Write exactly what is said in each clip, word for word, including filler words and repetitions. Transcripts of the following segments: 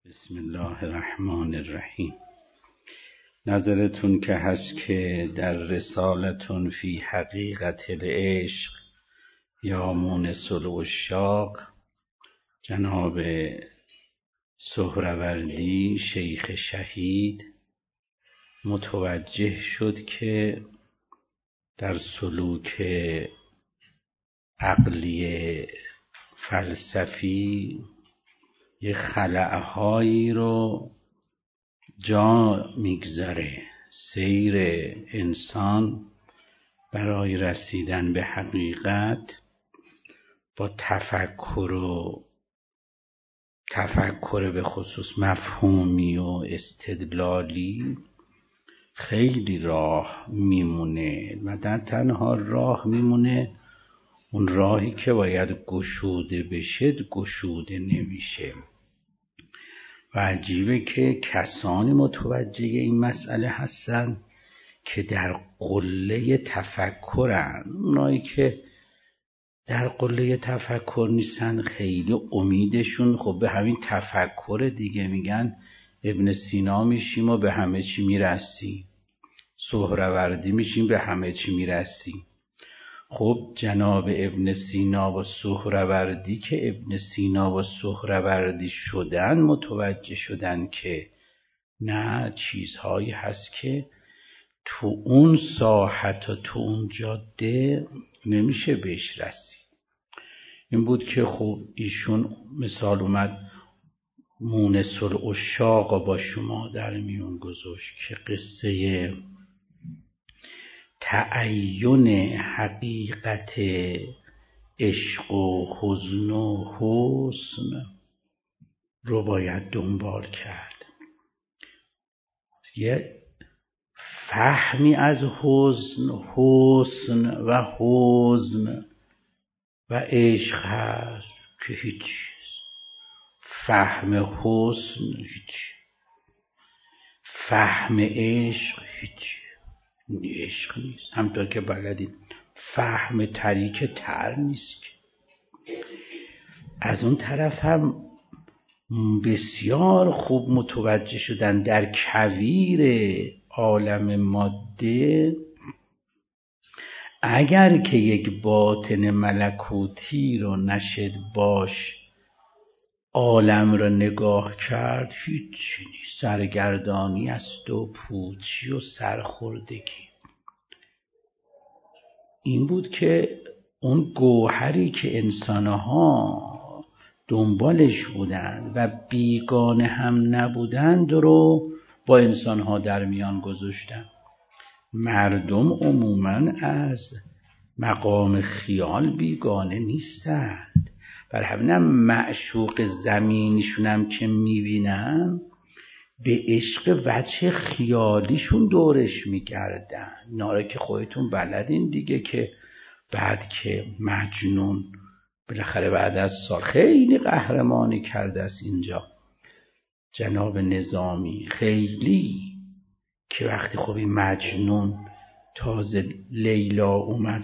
بسم الله الرحمن الرحیم. نظرتون که هست که در رسالتون فی حقیقت العشق یا مونس العشاق جناب سهروردی شیخ شهید متوجه شد که در سلوک عقلی فلسفی یه خلأهایی رو جا میگذاره. سیر انسان برای رسیدن به حقیقت با تفکر و تفکر به خصوص مفهومی و استدلالی خیلی راه میمونه و در تنها راه میمونه اون راهی که باید گشوده بشه گشوده نمیشه. و عجیبه که کسانی متوجه این مسئله هستن که در قله تفکرن. اونایی که در قله تفکر نیستن خیلی امیدشون خب به همین تفکر دیگه. میگن ابن سینا میشیم و به همه چی میرسیم، سهروردی میشیم به همه چی میرسیم. خب جناب ابن سینا و سهروردی که ابن سینا و سهروردی شدن متوجه شدن که نه، چیزهایی هست که تو اون ساحت و تو اون جاده نمیشه بهش رسید. این بود که خب ایشون مثال اومد مونس العشاق با شما در میون گذاشت که قصه تعین حقیقت عشق و حزن و حسن رو باید دنبال کرد. یه فهمی از حزن حسن و حزن و عشق هست که هیچ. فهم حسن هیچ، فهم عشق هیچ. عشق نیست، همطور که بلدیم فهم طریق تر نیست. از اون طرف هم بسیار خوب متوجه شدن در کویر عالم ماده اگر که یک باطن ملکوتی رو نشد باش عالم را نگاه کرد هیچی نیست، سرگردانی است و پوچی و سرخوردگی. این بود که اون گوهری که انسانها دنبالش بودند و بیگانه هم نبودند رو با انسانها در میان گذاشتن. مردم عموماً از مقام خیال بیگانه نیستند، بر همینم معشوق زمینیشون هم که میبینن به عشق وجه خیالیشون دورش میگردن. ناره که خودتون بلدین دیگه که بعد که مجنون بالاخره بعد از سال خیلی قهرمانی کرده است اینجا جناب نظامی، خیلی که وقتی خب این مجنون تازه لیلا اومد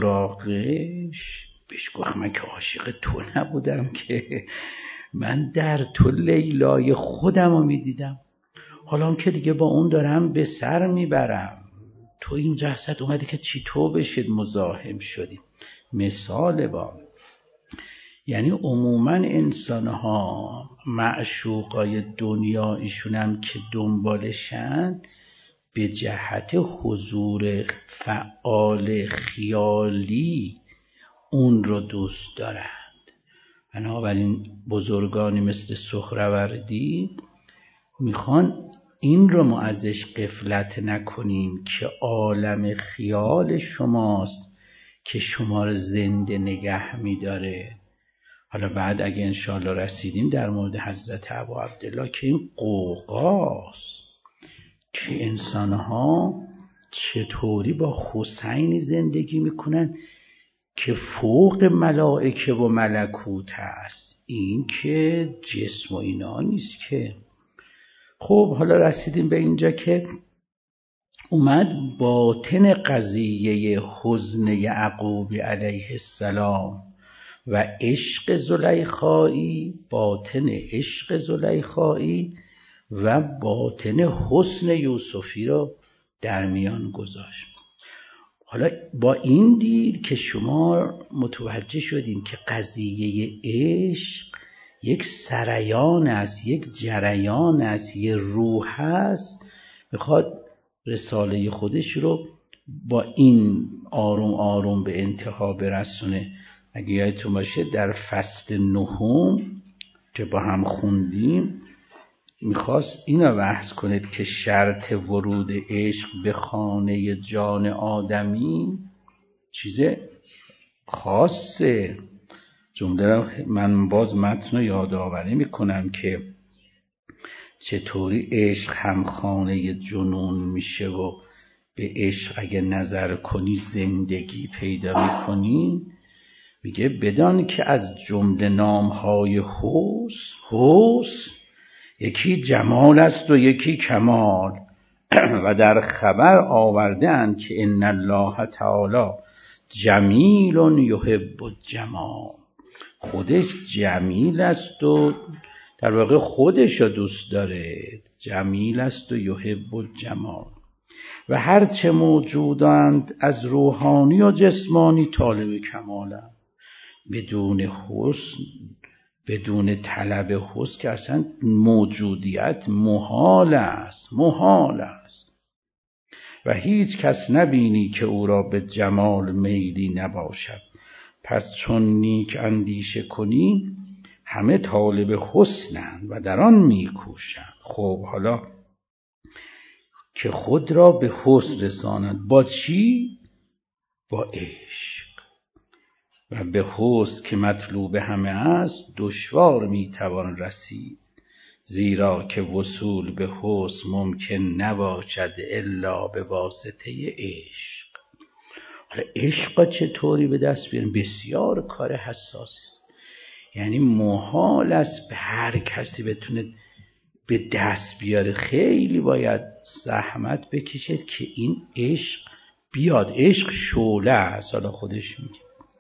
سراغش بهش گفت من که عاشق تو نبودم که، من در تو لیلای خودم رو میدیدم، حالا که دیگه با اون دارم به سر میبرم، تو این جهست اومدی که چی تو بشید مزاحم شدی. مثال با یعنی عموما انسانها معشوقای دنیا ایشون هم که دنبالشن به جهت حضور فعال خیالی اون رو دوست دارند. بنابراین بزرگانی مثل سهروردی میخوان این رو ما ازش غفلت نکنیم که عالم خیال شماست که شما رو زنده نگه میداره. حالا بعد اگه انشاءالله رسیدیم در مورد حضرت ابو عبدالله که این قوقاست که انسانها چطوری با حسینی زندگی میکنن که فوق ملائکه و ملکوت هست، این که جسم و اینا نیست که. خب حالا رسیدیم به اینجا که اومد باطن قضیه حزن یعقوب علیه السلام و عشق زلیخایی، باطن عشق زلیخایی و باطن حسن یوسفی رو در میان گذاشت. حالا با این دید که شما متوجه شدین که قضیه عشق یک سریان است، یک جریان است، یک روح است. میخواد رساله خودش رو با این آروم آروم به انتها برسونه. اگه یادتون باشه در فصل نهم که با هم خوندیم میخواست اینو بحث کنید که شرط ورود عشق به خانه جان آدمی چیز خاصه. جمله من باز متن رو یادآوری میکنم که چطوری عشق هم خانه جنون میشه و به عشق اگه نظر کنی زندگی پیدا میکنی. میگه بدان که از جمله نامهای حسن، حسن یکی جمال است و یکی کمال و در خبر آورده اند که ان الله تعالی جمیل یحب الجمال. خودش جمیل است و در واقع خودش رو دوست داره، جمیل است و یحب الجمال. و هرچه موجودند از روحانی و جسمانی طالب کمالند. بدون حسن، بدون طلب حسن که اصلا موجودیت محال است، محال است. و هیچ کس نبینی که او را به جمال میلی نباشد. پس چون نیک اندیشه کنی همه طالب حسنند و در آن میکوشند. خب حالا که خود را به حسن رسانند. با چی؟ با عشق. و به حسن که مطلوب همه است دشوار میتوان رسید، زیرا که وصول به حسن ممکن نباشد الا به واسطه عشق. حالا عشق چطوری به دست بیاریم؟ بسیار کار حساسی است. یعنی محال است به هر کسی بتونه به دست بیاره. خیلی باید زحمت بکشید که این عشق بیاد. عشق شعله است، حالا خودش میگه.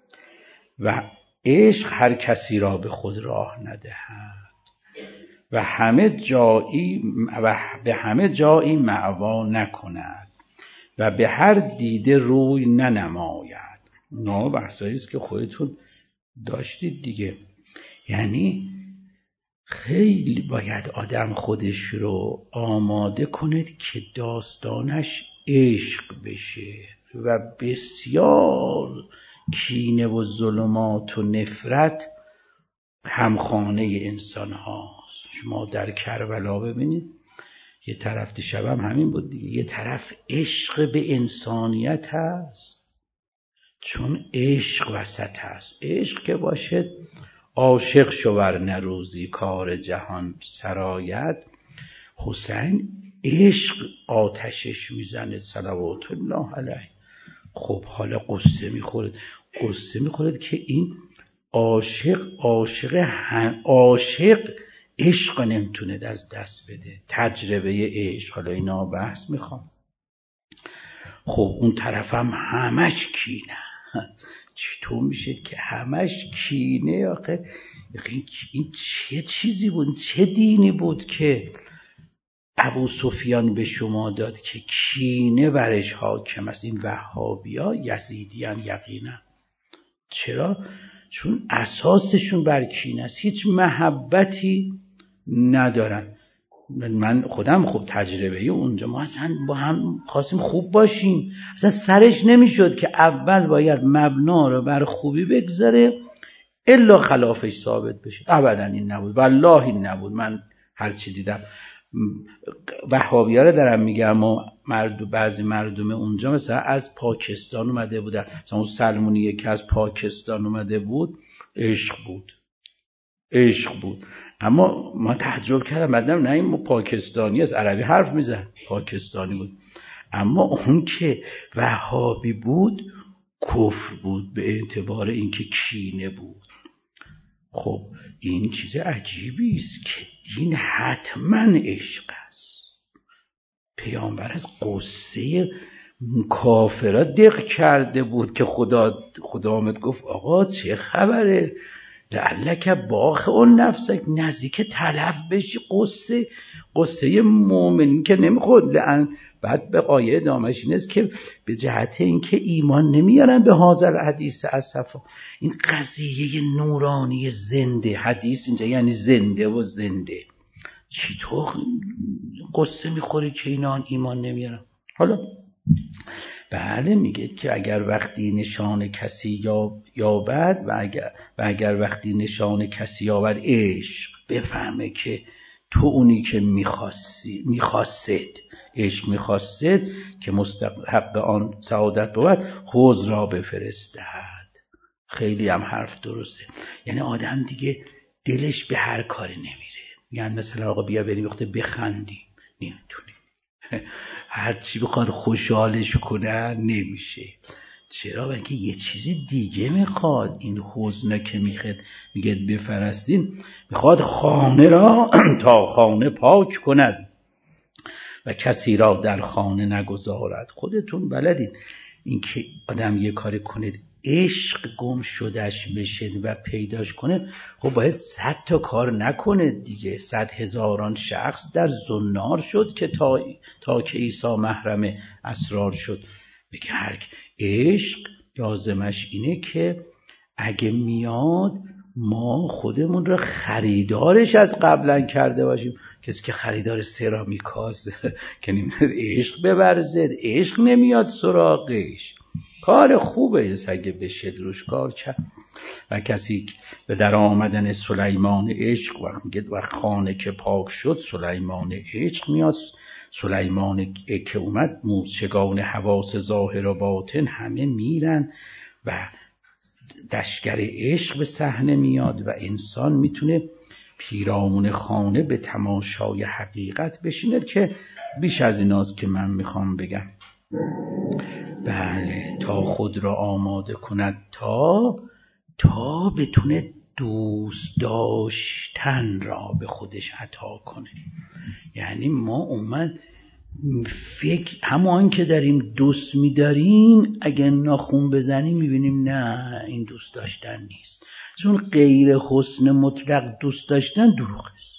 و عشق هر کسی را به خود راه ندهد و همه جایی و به همه جایی معوا نکند و به هر دیده روی ننماید. نه بحثایی است که خودتون داشتید دیگه. یعنی خیلی باید آدم خودش رو آماده کند که داستانش عشق بشه و بسیار کینه و ظلمات و نفرت همخانه انسان هاست. شما در کربلا ببینید، یه طرف دیشب هم همین بود دیگه، یه طرف عشق به انسانیت هست، چون عشق وسط هست. عشق که باشه عاشق شور نروزی کار جهان سرایت. حسین عشق آتشش میزنه صلوات الله علیه. خب حالا قصه میخورد قصه میخورد که این عاشق عاشق عاشق عشق نمیتونه از دست بده. تجربه عشق. حالا اینا بحث میخوام. خب اون طرف هم همش کینه. چطور میشه که همش کینه؟ آخه این چه چیزی بود، چه دینی بود که ابو سفیان به شما داد که کینه برش حاکم است؟ این وهابیا یزیدیان یقینا. چرا؟ چون اساسشون بر کینه است، هیچ محبتی ندارن. من خودم خوب تجربه اونجا، ما اصلا با هم خواستیم خوب باشیم، اصلا سرش نمیشد که اول باید مبنا رو بر خوبی بگذاره الا خلافش ثابت بشه. ابدا این نبود، والله این نبود. من هرچی دیدم وهابی‌ها رو دارم میگم و مرد بعضی مردم اونجا مثلا از پاکستان اومده بودن، مثلا اون سلمونی که از پاکستان اومده بود، عشق بود، عشق بود. اما ما تعجب کردم، بعدم نه این پاکستانی از عربی حرف میزد، پاکستانی بود. اما اون که وهابی بود کفر بود به اعتبار اینکه کینه بود. خب این چیز عجیبی است که دین حتما عشق است. پیامبر از قصه کافرها دق کرده بود که خدا خدا آمد گفت آقا چه خبره، لعلک باخ اون نفسک، نزدیک تلف بشی. قصه قصه مؤمن که نمیخود لعن. بعد به آیه ادامهش این است که به جهت اینکه ایمان نمیارن به حاضر حدیث اسفا، این قضیه نورانی زنده، حدیث اینجا یعنی زنده و زنده، چطور قصه میخوری که اینا ایمان نمیارن؟ حالا بله میگه که اگر وقتی نشان کسی یابد و اگر, و اگر وقتی نشان کسی یابد عشق، بفهمه که تو اونی که میخواستی میخواستید عشق میخواستید که مستحق آن سعادت بود، حوض را بفرستد. خیلی هم حرف درسته. یعنی آدم دیگه دلش به هر کاری نمیره. یعنی مثلا آقا بیا بریم وقت بخندیم، نمیتونی. هر چی بخواد خوشحالش کنه نمیشه. چرا؟ برای که یه چیزی دیگه میخواد. این حزن که میخواد میگه بفرستین، میخواد خانه را تا خانه پاک کند و کسی را در خانه نگذارد. خودتون بلدید این که آدم یه کاری کنه عشق گم شدش بشه و پیداش کنه، خب باید صد تا کار نکنه دیگه. صد هزاران شخص در زنار شد که تا, تا که عیسی محرم اسرار شد. بگه هر عشق لازمش اینه که اگه میاد ما خودمون رو خریدارش از قبلا کرده باشیم. کسی که خریدار سرامیکاست که نمیاد عشق ببرزد، عشق نمیاد سراغش. کار خوبه اگه بشه روش کار کرد. و کسی به در آمدن سلیمان عشق وقت میگه و خانه که پاک شد سلیمان عشق میاد. سلیمان که اومد موشگان حواس ظاهر و باطن همه میرن و لشکر عشق به صحنه میاد و انسان میتونه پیرامون خانه به تماشای حقیقت بشینه که بیش از ایناست که من میخوام بگم. بله، تا خود را آماده کند تا تا بتونه دوست داشتن را به خودش عطا کنه. یعنی ما اومد فکر همون که داریم دوست می‌داریم اگه ناخون بزنیم می‌بینیم نه این دوست داشتن نیست، چون غیر حسن مطلق دوست داشتن دروغ است.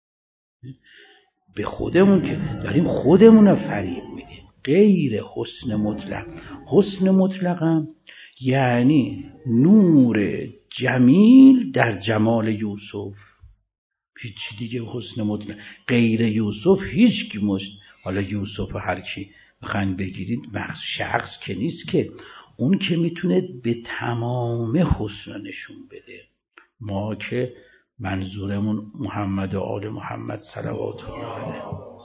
به خودمون که داریم خودمون رو فریب میدیم. غیر حسن مطلق، حسن مطلق هم یعنی نور جمیل در جمال یوسف. هیچ دیگه حسن مطلق غیر یوسف هیچ کی مش. حالا یوسف هر کی بخواید بگیرید شخص که نیست، که اون که میتونه به تمام حسن نشون بده. ما که منظورمون محمد و آل محمد صلوات الله علیه.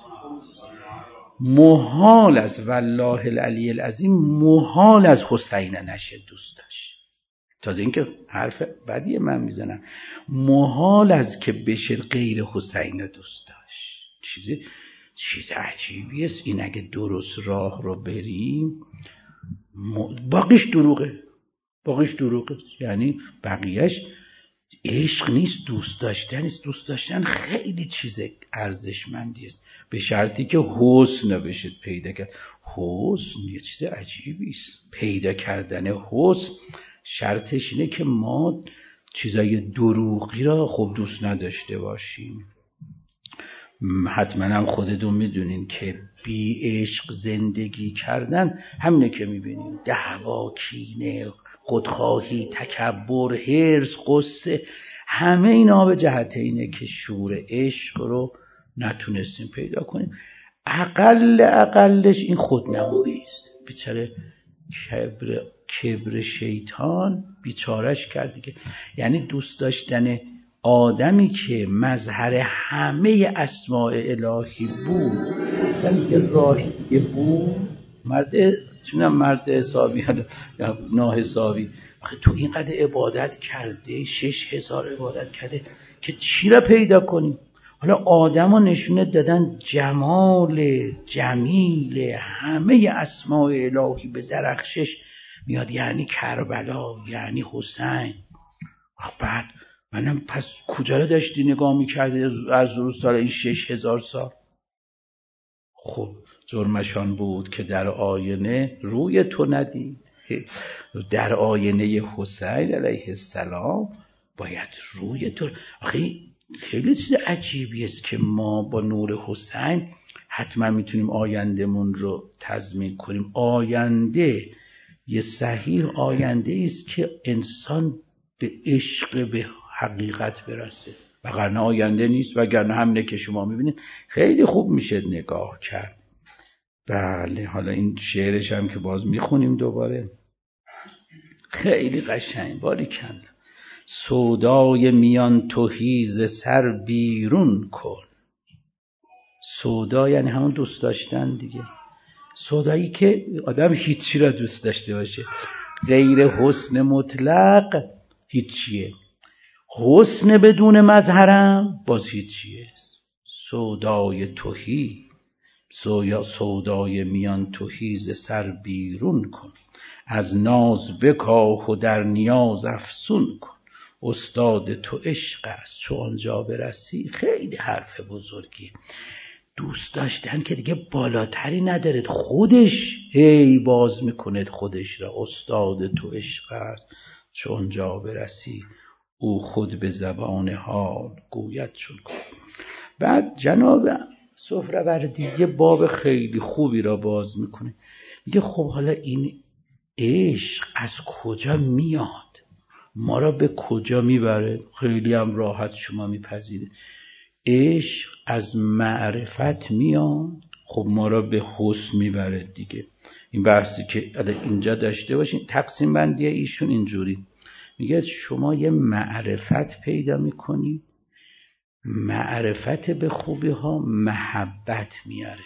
محال است والله العلی العظیم، محال از حسین نشه دوست داشت. تازه این که حرف بدی من میزنم، محال از که بشه غیر حسین دوست داشت. چیزی چیز عجیبی است این. اگه درست راه رو بریم باقیش دروغه، باقیش دروغه. یعنی بقیهش عشق نیست، دوست داشتن نیست. دوست داشتن خیلی چیز ارزشمندی است، به شرطی که حسن بشه پیدا کرد. حسن یه چیز عجیبی است. پیدا کردن حسن شرطش اینه که ما چیزای دروغی را خوب دوست نداشته باشیم. حتما هم خودتون میدونین که بی عشق زندگی کردن همینه که میبینیم: دعوا، کینه، خودخواهی، تکبر، حرص، غصه. همه اینا به جهت اینه که شور عشق رو نتونستیم پیدا کنیم. اقل اقلش این خودنمایی است. بیچاره کبر کبر شیطان بیچارش کرد دیگه. یعنی دوست داشتن آدمی که مظهر همه اسماء الهی بود، مثلا یه راهی دیگه بود، مرد چونم مرد حسابی یا ناحسابی، آخه تو اینقدر عبادت کرده، شش هزار عبادت کرده که چی را پیدا کنی؟ حالا آدم ها نشونه دادن جمال جمیل همه اسماء الهی به درخشش میاد. یعنی کربلا، یعنی حسین. بعد منم پس کجا رو داشتی نگاه میکردی از روز تا این شش هزار سال؟ خب جرمشان بود که در آینه روی تو ندید. در آینه حسین علیه السلام باید روی تو. آخه خیلی چیز عجیبی است که ما با نور حسین حتما میتونیم آیندهمون رو تضمین کنیم. آینده یه صحیح آینده است که انسان به عشق به حقیقت برسه، وگرنه آینده نیست. وگرنه همینه که شما میبینید خیلی خوب میشه نگاه کرد. بله، حالا این شعرش هم که باز میخونیم دوباره، خیلی قشنگ. باریکن سودای میان تهی ز سر بیرون کن. سودا یعنی همون دوست داشتن دیگه. سودایی که آدم هیچی را دوست داشته باشه، غیر حسن مطلق هیچیه. حسن بدون مظهرم باز هیچیه. سودای تهی، سویا سودای میان تهی ز سر بیرون کن. از ناز بکاه و در نیاز افسون کن. استاد تو عشق است چو آنجا برسی. خیلی حرف بزرگی. دوست داشتن که دیگه بالاتری نداره، خودش هی باز میکنه خودش را. استاد تو عشق است چو آنجا برسی. او خود به زبان حال گوید چون کن. بعد جناب سهروردی یه باب خیلی خوبی را باز میکنه. میگه خب حالا این عشق از کجا میاد؟ ما را به کجا میبره؟ خیلی هم راحت شما میپذیرید. عشق از معرفت میاد، خب ما را به حسن میبره دیگه. این بحثی که اینجا داشته باشین، تقسیم بندی ایشون اینجوری میگه شما یه معرفت پیدا میکنید، معرفت به خوبی ها محبت میارد،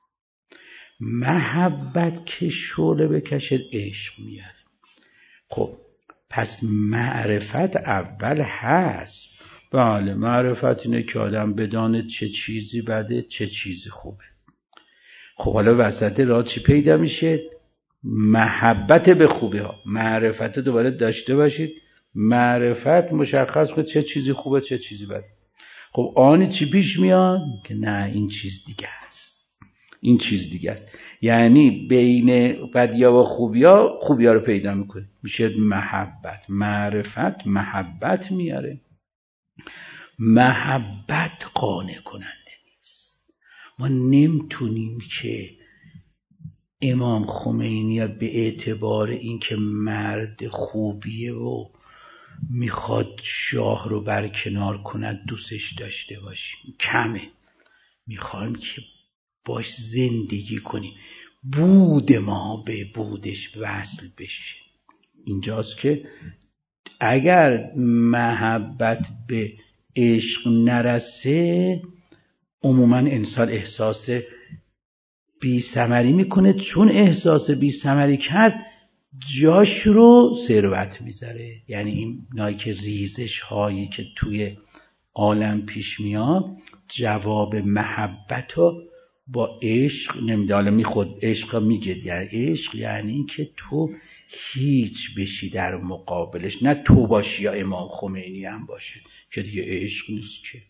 محبت که شعله بکشد عشق میاره. خب پس معرفت اول هست. بله، معرفت اینه که آدم بدانه چه چیزی بده چه چیزی خوبه. خب حالا وسط راه چی پیدا میشه؟ محبت به خوبی ها. معرفت دوباره داشته باشید، معرفت مشخص کنه چه چیزی خوبه چه چیزی بده. خب آنی چی پیش میاد؟ که نه این چیز دیگه است، این چیز دیگه است. یعنی بین بدیا و خوبیا خوبیا رو پیدا میکنه، میشه محبت. معرفت محبت میاره. محبت قانع کننده نیست. ما نمیتونیم که امام خمینی به اعتبار اینکه مرد خوبیه و میخواد شاه رو برکنار کند دوستش داشته باشیم، کمه. میخوایم که باش زندگی کنیم، بود ما به بودش وصل بشه. اینجاست که اگر محبت به عشق نرسه، عموما انسان احساس بی ثمری میکنه. چون احساس بی ثمری کرد، جاش رو ثروت میذاره. یعنی این نایی که ریزش هایی که توی عالم پیش میاد، جواب محبت رو با عشق نمیده. حالا میخود عشق میگه، یعنی عشق یعنی این که تو هیچ بشی در مقابلش، نه تو باشی یا امام خمینی هم باشه، که دیگه عشق نیست که.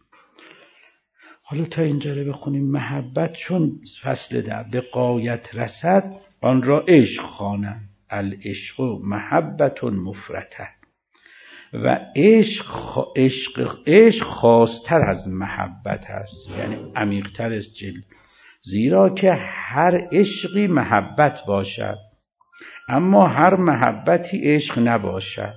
حالا تا اینجا رو بخونیم. محبت چون فصل در به غایت رسد، آن را عشق خوانند. العشق محبت مفرطه. و عشق عشق عشق خاصتر از محبت است، یعنی عمیق‌تر از جل. زیرا که هر عشقی محبت باشد، اما هر محبتی عشق نباشد.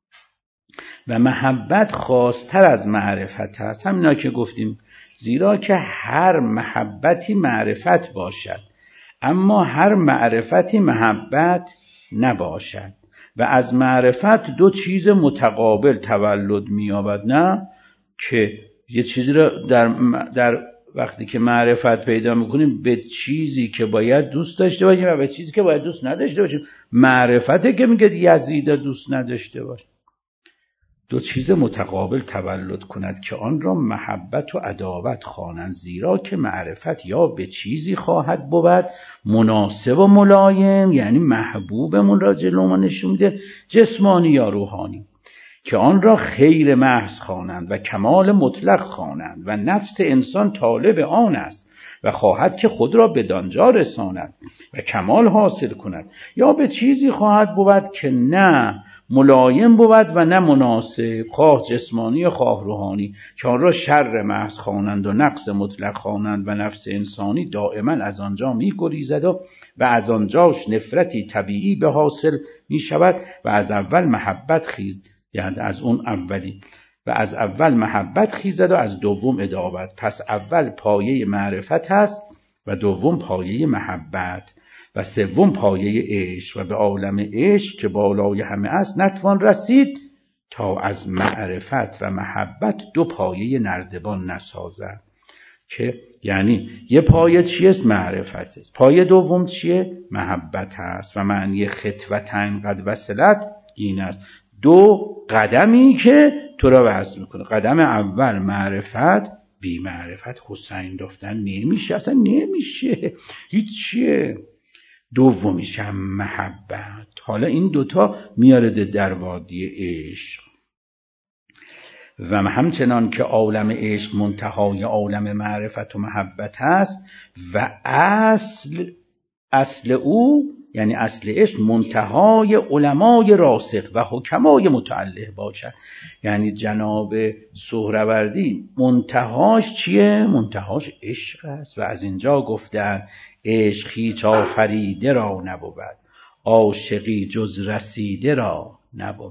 و محبت خاصتر از معرفت است. همینا که گفتیم. زیرا که هر محبتی معرفت باشد، اما هر معرفتی محبت نباشد. و از معرفت دو چیز متقابل تولد می‌یابد. نه که یه چیزی رو در, در وقتی که معرفت پیدا میکنیم به چیزی که باید دوست داشته باشیم و به چیزی که باید دوست نداشته باشیم. معرفته که میگه یزید دوست نداشته باش. دو چیز متقابل تولد کند که آن را محبت و عداوت خوانند. زیرا که معرفت یا به چیزی خواهد بود مناسب و ملایم، یعنی محبوبمون را جلو ما نشون میده، جسمانی یا روحانی، که آن را خیر محض خوانند و کمال مطلق خوانند. و نفس انسان طالب آن است و خواهد که خود را بدانجا رساند و کمال حاصل کند، یا به چیزی خواهد بود که نه ملایم بود و نه مناسب، خواه جسمانی خواه روحانی، که آن را شر محض خوانند و نقص مطلق خوانند و نفس انسانی دائما از آنجا می گریزد و, و از آنجاش نفرتی طبیعی به حاصل می شود و از اول محبت خیز، یعنی از اون اولی و از اول محبت خیزد و از دوم ادابت. پس اول پایه معرفت هست و دوم پایه محبت و سوم پایه عشق، و به عالم عشق که بالای همه است نتوان رسید تا از معرفت و محبت دو پایه نردبان نسازد. که یعنی یه پایه چیه؟ معرفت است. پایه دوم چیه؟ محبت هست. و معنی خطوتن قد وصلت این است، دو قدمی که تو را وصل میکنه. قدم اول معرفت، بی معرفت حسین دفتن نمیشه، اصلا نمیشه هیچیه. دومیش هم محبت. حالا این دوتا میارده در وادی عشق. و همچنان که عالم عشق منتهای عالم معرفت و محبت هست و اصل اصل او یعنی اصل عشق منتهای علمای راسخ و حکمای متعلق باشد. یعنی جناب سهروردی منتهاش چیه؟ منتهاش عشق است. و از اینجا گفتن عشق هیچ آفریده را نبود، عاشقی جز رسیده را نبود.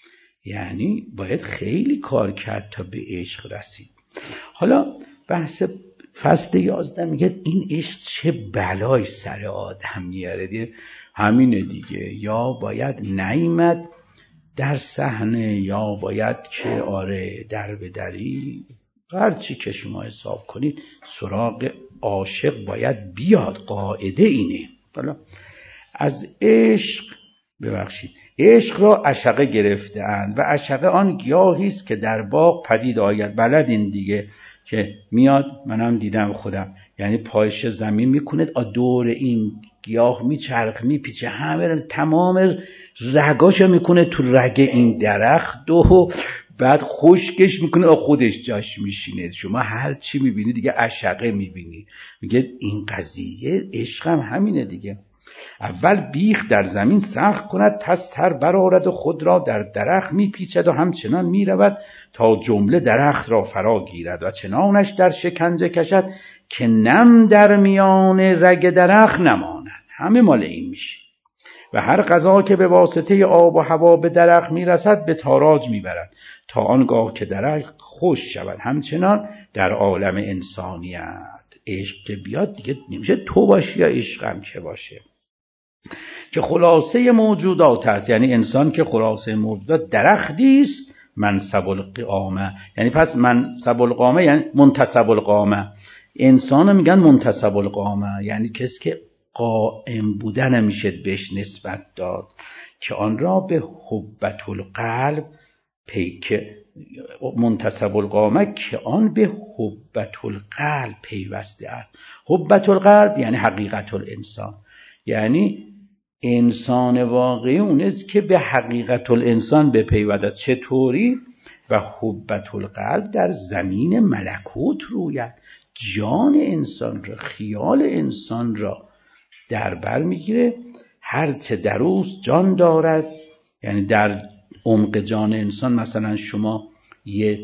یعنی باید خیلی کار کرد تا به عشق رسید. حالا بحث فصل یازده میگه این عشق چه بلای سر آدم میاره دیگه. همینه دیگه، یا باید نیامد در صحنه یا باید که آره در به دری، هرچی که شما حساب کنید سراغ عاشق باید بیاد. قاعده اینه. حالا از عشق ببخشید عشق را عشقه گرفته‌اند و عشقه آن گیاهی است که در باغ پدید آید. بلدین دیگه که میاد، منم دیدم خودم، یعنی پایش زمین میکنه دور این گیاه میچرخ میپیچه، همه تمام رگاشو میکنه تو رگ این درخت و بعد خشکش میکنه و خودش جاش میشینه. شما هر چی میبینی دیگه عشقه میبینی. میگه این قضیه عشق هم همینه دیگه. اول بیخ در زمین سخت کند، پس سر برآورد و خود را در درخت میپیچد و همچنان میرود تا جمله درخت را فرا گیرد و چنانش در شکنجه کشد که نم در میان رگ درخت نماند. همه مال این میشه. و هر غذا که به واسطه آب و هوا به درخت میرسد به تاراج میبرد تا آنگاه که درخت خوش شود. همچنان در عالم انسانیت عشق که بیاد دیگه نمیشه تو باشی یا عشقم که باشه، که خلاصه موجودات است. یعنی انسان که خلاصه موجودات درختی است منصب القامه. یعنی پس منصب القامه یعنی منتصب القامه. انسان میگن منتصب القامه، یعنی کسی که قائم بودن میشه بهش نسبت داد، که آن را به حبت القلب پیک منتصب القامه که آن به حبت القلب پیوسته است. حبت القلب یعنی حقیقت الانسان، یعنی انسان واقعی اون است که به حقیقت الانسان بپیوزد. چطوری؟ و حبت القلب در زمین ملکوت روید، جان انسان را، خیال انسان را در بر میگیره. هرچه در اوست جان دارد. یعنی در عمق جان انسان مثلا شما یه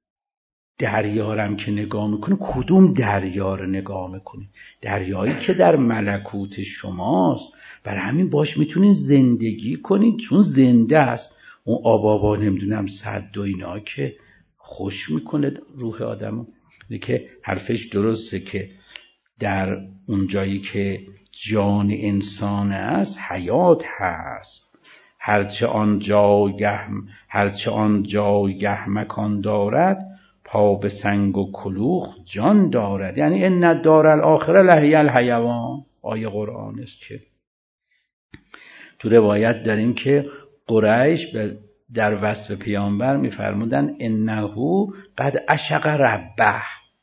دریارم که نگاه میکنه، کدوم دریا رو نگاه میکنی؟ دریایی که در ملکوت شماست. برای همین باش میتونین زندگی کنین، چون زنده است. اون آبابا نمیدونم صد و اینا که خوش میکنه روح آدمو. که حرفش درسته که در اون جایی که جان انسان است حیات هست. هرچه آن جایگه هرچه آن جایگه مکان دارد، پا به سنگ و کلوخ جان دارد. یعنی ان دار الاخره لهی الحیوان. آیه قرآن است که تو روایت داریم که قریش در وصف پیامبر میفرمودن انه قد عشق ربه.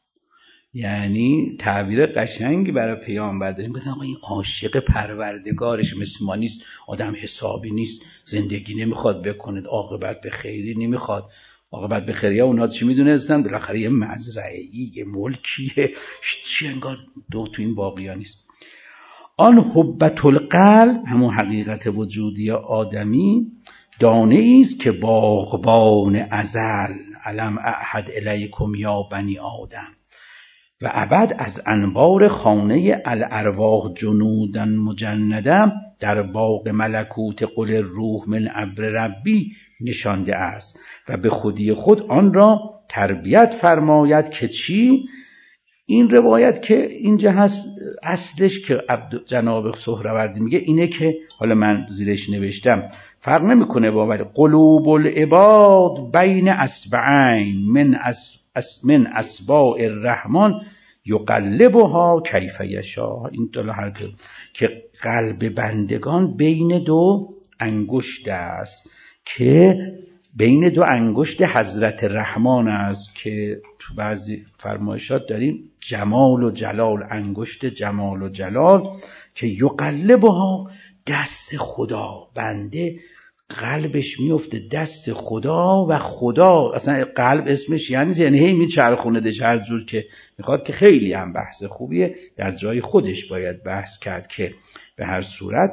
یعنی تعبیر قشنگی برای پیامبر داریم. گفتن آقا این عاشق پروردگارش، مثل ما نیست، آدم حسابی نیست، زندگی نمیخواد بکنه، عاقبت به خیری نمیخواد. عاقبت به خیریه اونا چی میدونستن؟ بالاخره یه مزرعه‌ای، یه ملکیه، چی انگار دو تو این باقیا نیست. آن حبت القلب، همون حقیقت وجودی آدمی، دانه است که باغبان ازل، علم اعهد الیکم یا بنی آدم، و ابد از انبار خانه الارواح جنودا مجنده در باغ ملکوت قل الروح من امر ربی نشانده است و به خودی خود آن را تربیت فرماید که چی؟ این روایت که اینجا هست اصلش که جناب سهروردی میگه اینه که حالا من زیرش نوشتم، فرق نمیکنه با ولی قلوب العباد بین اصبعین من اس من اصبع الرحمن یقلبها کیف یشاء. این دو حرف که قلب بندگان بین دو انگشت است، که بین دو انگشت حضرت رحمان است که تو بعضی فرمایشات داریم جمال و جلال، انگشت جمال و جلال، که یقلبها، دست خدا، بنده قلبش میفته دست خدا و خدا اصلا قلب اسمش یعنی یعنی هی میچرخونه دش هر جور که میخواد، که خیلی هم بحث خوبیه، در جای خودش باید بحث کرد. که به هر صورت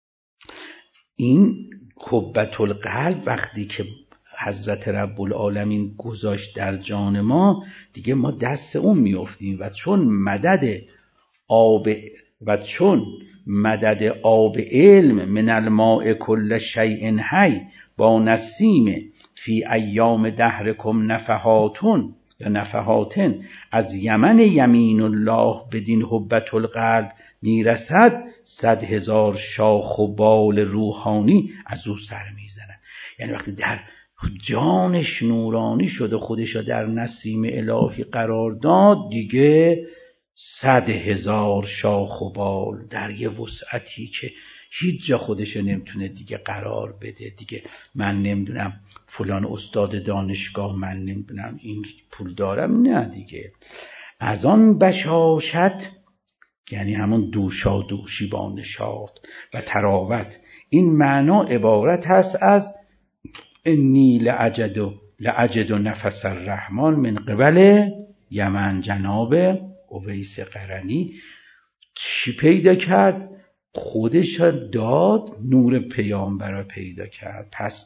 این حبت القلب وقتی که حضرت رب العالمین گذاشت در جان ما، دیگه ما دست اون میافتیم و چون مدد آب و چون مدد آب علم من الماء کل شیء حی با نسیم فی ایام دهرکم نفحاتون یا نفحاتن از یمن یمین الله بدین حبت القلب میرسد، صد هزار شاخ و بال روحانی از او سر میزنند. یعنی وقتی در جانش نورانی شد و خودش را در نسیم الهی قرار داد، دیگه صد هزار شاخ و بال در یه وسعتی که هیچ جا خودش نمیتونه دیگه قرار بده. دیگه من نمیدونم فلان استاد دانشگاه، من نمیدونم این پول دارم، نه دیگه. از آن بشاشت یعنی همون دوشا دوشی با نشاط و تراوت، این معنا عبارت هست از انی لعجد لعجد نفس الرحمن من قبل یمن. جناب اویس قرنی چی پیدا کرد؟ خودش داد، نور پیامبر را پیدا کرد. پس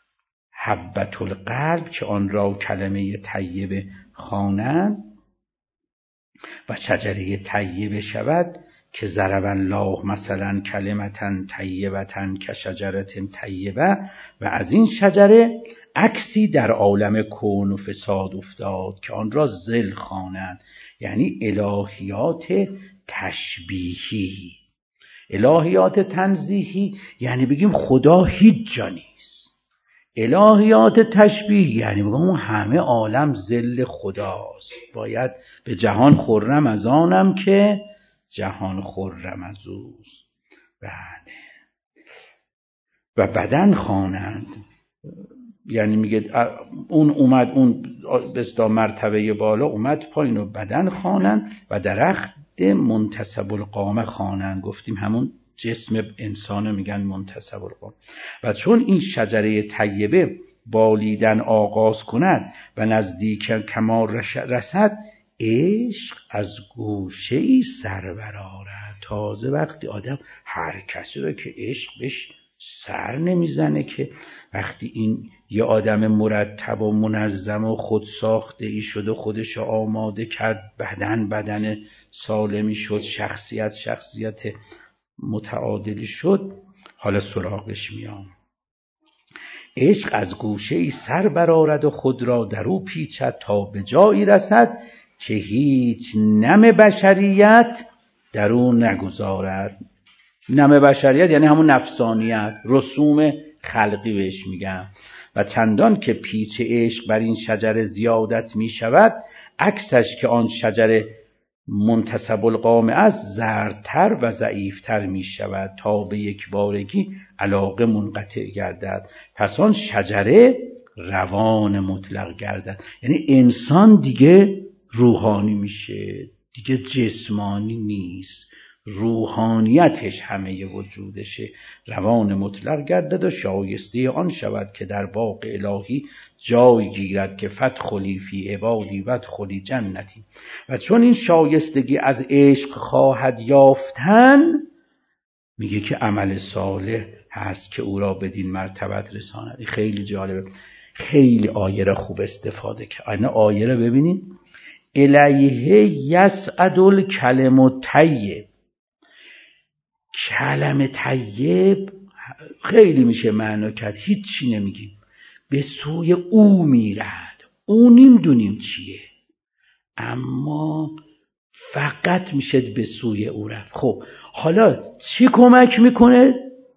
حبت القلب که آن را کلمه طیبه خوانند و شجره طیبه شود، که ضرب الله مثلا کلمتا طیبتا کشجره طیبه، و از این شجره عکسی در عالم کون و فساد افتاد که آن را ظل خوانند، یعنی الهیات تشبیهی. الهیات تنزیهی یعنی بگیم خدا هیچ جا نیست. الهیات تشبیه یعنی بگم اون همه عالم ظل خداست، باید به جهان خرم از آنم که جهان خرم از اوست. بله. و بدن خوانند، یعنی میگه اون اومد اون بستا مرتبه بالا اومد پایین، و بدن خوانند و درخت منتصب القامه خوانند. گفتیم همون جسم انسانو میگن منتصب القامه. و چون این شجره طیبه بالیدن آغاز کند و نزدیک کمال رسد، عشق از گوشه ای سر برآرد. تازه وقتی آدم هر کسی رو که عشق بهش سر نمیزنه، که وقتی این یه آدم مرتب و منظم و خود ساخته ای شد و خودش آماده کرد، بدن بدن سالمی شد، شخصیت شخصیت متعادلی شد، حالا سراغش میام. عشق از گوشه ای سر برآرد و خود را در او پیچد تا به جایی رسد که هیچ نم بشریت در او نگذارد. نم بشریت یعنی همون نفسانیت، رسوم خلقی بهش میگم. و چندان که پیچ عشق بر این شجره زیادت می شود، عکسش که آن شجره منتصب القامه از زردتر و ضعیفتر می شود تا به یک بارگی علاقه منقطع گردد. پس آن شجره روان مطلق گردد، یعنی انسان دیگه روحانی میشه، دیگه جسمانی نیست، روحانیتش همه وجودشه، روان مطلق گردد و شایسته آن شود که در باغ الهی جای گیرد که فادخلی فی عبادی وادخلی جنتی. و چون این شایستگی از عشق خواهد یافتن، میگه که عمل صالح هست که او را بدین مرتبت رساند. خیلی جالبه، خیلی آیه را خوب استفاده کرد. این آیه را ببینید، الیه یصعد الکلم الطیب. کلمه طیب خیلی میشه معنا کرد، هیچی نمیگیم، به سوی او میرد. او نمیدونیم چیه، اما فقط میشه به سوی او رفت. خب حالا چی کمک میکنه؟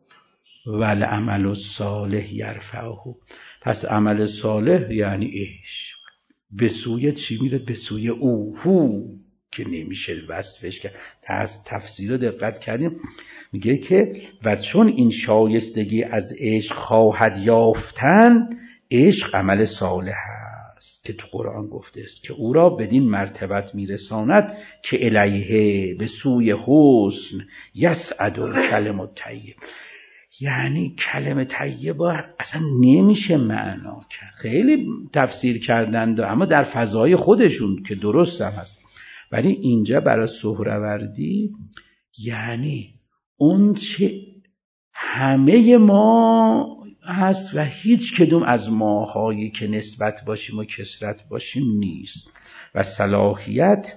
والعمل الصالح یرفعه. پس عمل صالح یعنی عشق. به سوی چی میره؟ به سوی او، هو که نمیشه وصفش کرد. تفسیر رو دقت کردیم، میگه که و چون این شایستگی از عشق خواهد یافتن، عشق عمل صالح است که تو قرآن گفته است که او را بدین مرتبت میرساند که الیه، به سوی حسن، یصعد الکلم الطیب. یعنی کلمه طیبه اصلا نمیشه معنا کرد، خیلی تفسیر کردند اما در فضای خودشون که درست هم هست، ولی اینجا برای سهروردی یعنی اون چه همه ما هست و هیچ کدوم از ماهایی که نسبت باشیم و کثرت باشیم نیست، و صلاحیت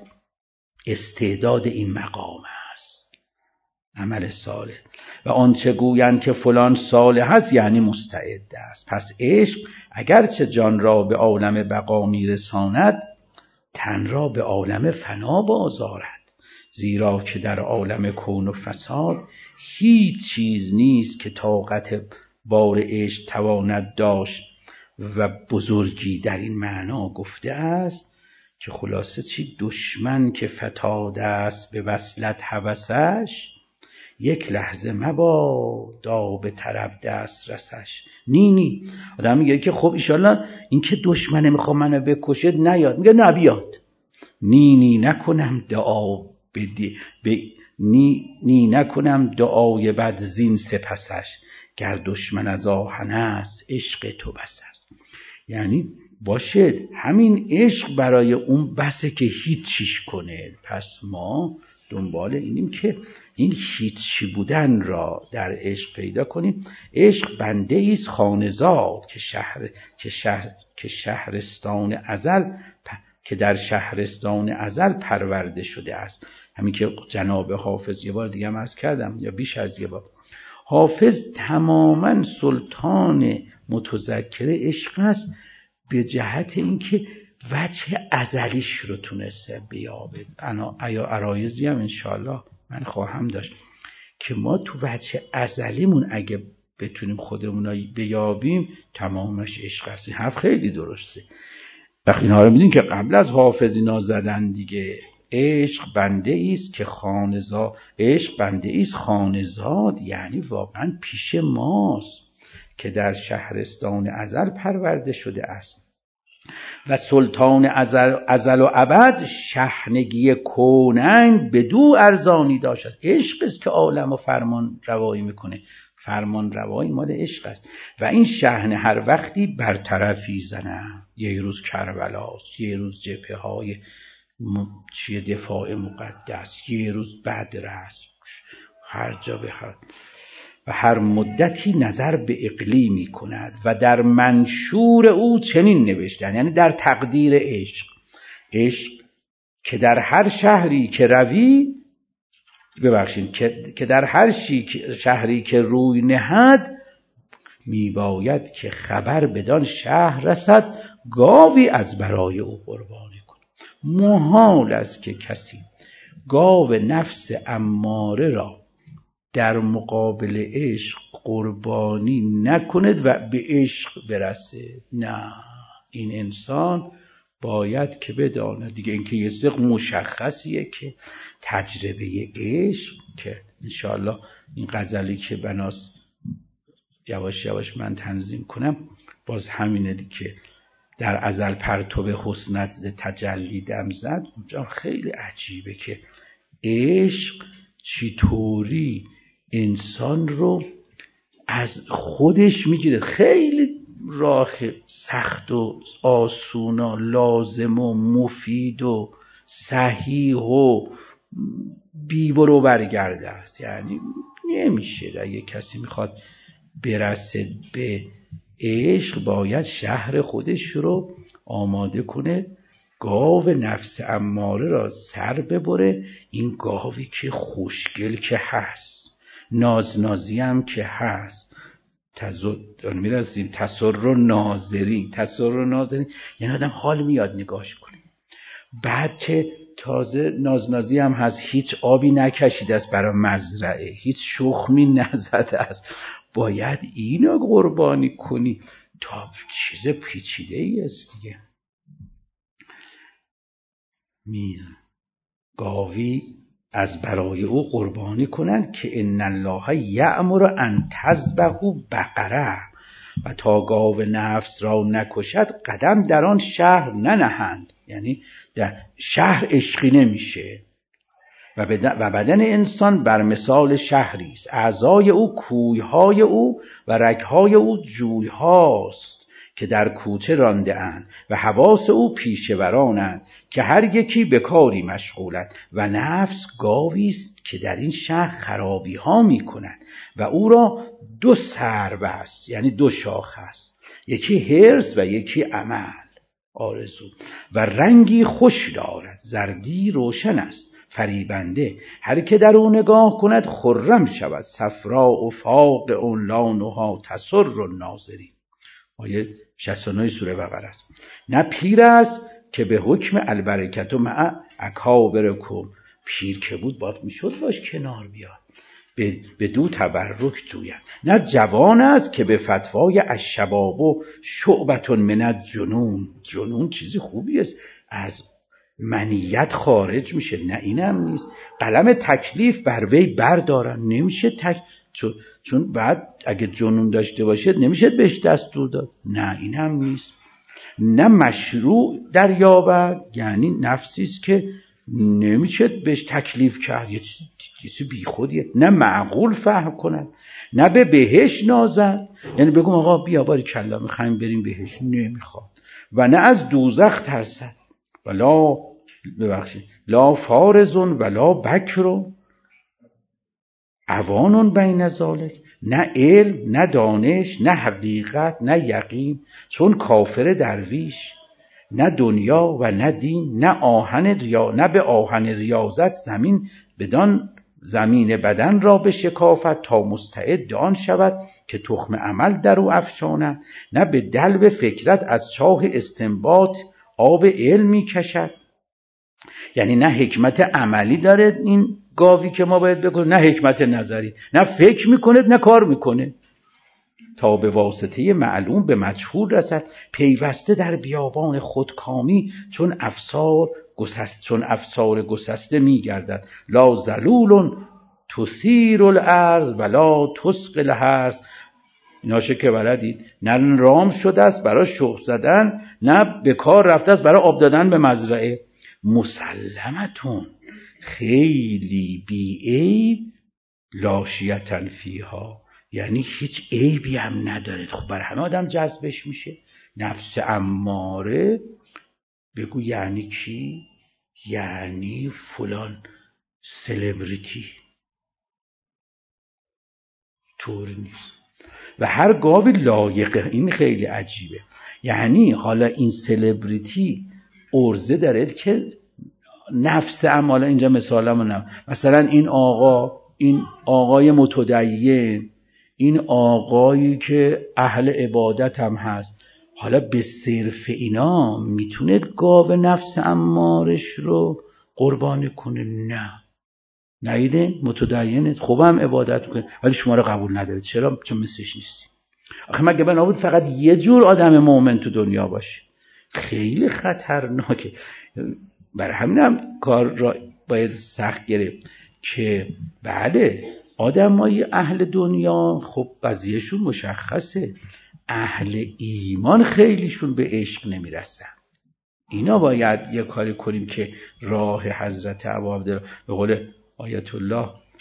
استعداد این مقام است، عمل صالح. و آنچه گویند که فلان صالح است یعنی مستعد است. پس عشق اگرچه جان را به عالم بقا میرساند، تن را به عالم فنا بازآرد، زیرا که در عالم کون و فساد هیچ چیز نیست که طاقت بار عشق تواند داشت. و بزرگی در این معنا گفته است که خلاصه چی؟ دشمن که فتاده است به وصلت هوسش، یک لحظه مبادا به طرب دست رسش. نی نی آدم میگه که خب ایشالله این که دشمنه میخواه منو بکشه نیاد، میگه نبیاد. نی نی نکنم دعا بدی ب... نی نی نکنم دعای بد زین سپسش، گر دشمن از آهن است عشق تو بس است. یعنی باشد همین عشق برای اون بسه که هیچیش کنه. پس ما دنبال اینیم که این هیچی بودن را در عشق پیدا کنیم. عشق بنده ایست خانه‌زاد که شهر که شهر که شهرستان ازل که در شهرستان ازل پرورده شده است. همین که جناب حافظ یه بار دیگه هم عرض کردم یا بیش از یه بار، حافظ تماما سلطان متذکر عشق است به جهت اینکه وجه ازلیش رو تونسته بیابد. انا ایا عرایزی هم انشاءالله من خواهم داشت که ما تو وجه ازلیمون اگه بتونیم خودمون رو بیابیم تمامش عشق است. این حرف خیلی درسته. وقتی اینها رو میدونیم که قبل از حافظ اینا زدن دیگه، عشق بنده ایست که خانه‌زاد، عشق بنده ایست خانه‌زاد یعنی واقعا پیش ماست که در شهرستان ازل پرورده شده است و سلطان ازل, ازل و ابد شحنگی کوننگ بدو ارزانی داشت. عشق است که عالم و فرمان روایی میکنه، فرمان روایی مال عشق است. و این شحنه هر وقتی برطرفی زنه، یه روز کربلاست، یه روز جبهه های م... چیه دفاع مقدس، یه روز بدر است، هر جا بخواد و هر مدتی نظر به اقلیمی کند و در منشور او چنین نوشتن، یعنی در تقدیر عشق، عشق که در هر شهری که روی ببخشید که, که در هر شهری که روی نهد میباید که خبر بدان شهر رسد، گاوی از برای او قربانی کن. محال است که کسی گاو نفس اماره را در مقابل عشق قربانی نکند و به عشق برسه. نه، این انسان باید که بدانه دیگه، اینکه یه صدق مشخصیه که تجربه عشق، که انشاءالله این غزلی که بناس یواش یواش من تنظیم کنم باز همینه که در ازل پرتو حسنت ز تجلی دم زد. اونجا خیلی عجیبه که عشق چطوری انسان رو از خودش میگیره. خیلی راه سخت و آسون و لازم و مفید و صحیح و بیبرو برگرده است. یعنی نمیشه اگه کسی میخواد برسه به عشق باید شهر خودش رو آماده کنه، گاو نفس اماره را سر ببره. این گاوی که خوشگل که هست، نازنازی هم که هست، تزد میرسیم تسر و ناظری. تسر و ناظری یعنی آدم حال میاد نگاش کنه. بعد که تازه نازنازی هم هست، هیچ آبی نکشیده است برای مزرعه، هیچ شخمی نزده است، باید اینو قربانی کنی. تا چیز پیچیده ای است دیگه. می گاوی از برای او قربانی کنند که ان الله یأمر ان تذبحوا بقره، و تا گاو نفس را نکشد قدم در آن شهر ننهند. یعنی در شهر عشقی نمیشه. و بدن انسان بر مثال شهری است، اعضای او کویهای او و رگهای او جویهاست که در کوچه رانده اند و حواس او پیشورانند که هر یکی به کاری مشغولند. و نفس گاوی است که در این شهر خرابی ها می کنند و او را دو سرو است، یعنی دو شاخ است، یکی حرص و یکی عمل آرزو. و رنگی خوش دارد، زردی روشن است، فریبنده، هر که در او نگاه کند خرم شود. صفراء و فاقع لونها تسر الناظرین. آیه شصت و نه سوره بقره است. نه پیر است که به حکم البرکت و مع اکابرکم، پیر که بود باید میشد باش کنار بیاد، به دو تبرک جوید. نه جوان است که به فتوای الشباب و شعبة من الجنون، جنون چیزی خوبی است، از منیت خارج میشه، نه اینم نیست. قلم تکلیف بر وی بردارن، نمیشه تک چون چون بعد اگه جنون داشته باشه نمیشه بهش دستور داد، نه اینم نیست. نه مشروع دریابد، یعنی نفسی است که نمیشه بهش تکلیف کرد، یه چیزی بی خودیه. نه معقول فهم کند، نه به بهش نازد، یعنی بگم آقا بیا باری کلا میخوایم بریم بهش، نمیخواد. و نه از دوزخ ترسد، ولا ببخشید لا فارزون ولا بکرون عوانون بین ذالک. نه علم، نه دانش، نه حقیقت، نه یقین، چون کافر درویش. نه دنیا و نه دین، نه آهن ریا، نه به آهن ریاضت زمین بدان زمین بدن را به شکافت تا مستعد آن شود که تخم عمل در او افشاند. نه به دلو فکرت از چاه استنباط آب علم می کشد. یعنی نه حکمت عملی داره این گاوی که ما باید بکنیم، نه حکمت نظری، نه فکر میکنه نه کار میکنه، تا به واسطه معلوم به مجهول رسد. پیوسته در بیابان خودکامی چون افسار گسست چون افسار گسسته میگردد. لا ذلول تثیر الارض ولا تسقی الحرث. ایناشه که بلدید، نه رام شده است برای شخم زدن، نه به کار رفته است برای آب دادن به مزرعه. مسلمتون، خیلی بی عیب، لاشیتن فیها، یعنی هیچ عیبی هم نداره. خب برای همه آدم جذبش میشه. نفس اماره بگو یعنی کی؟ یعنی فلان سلبریتی، طور نیست. و هر گاوی لایقه، این خیلی عجیبه. یعنی حالا این سلبریتی ارزه داره که نفس اماله، اینجا مثالمون نه، مثلا این آقا، این آقای متدین، این آقایی که اهل عبادت هم هست، حالا به صرف اینا میتونه گاو نفس امارش رو قربانی کنه؟ نه. نه متدینه، خوبم عبادت کنه ولی شما رو قبول نداره. چرا؟ چون مثلش نیستی. آخه مگه بنا بود فقط یه جور آدم مومن تو دنیا باشه؟ خیلی خطرناکه. برای همینم کار را باید سخت گرفت که بله آدمای اهل دنیا خب قضیهشون مشخصه، اهل ایمان خیلیشون به عشق نمیرسن. اینا باید یه کاری کنیم که راه حضرت ابوعبدالله به قول آیت الله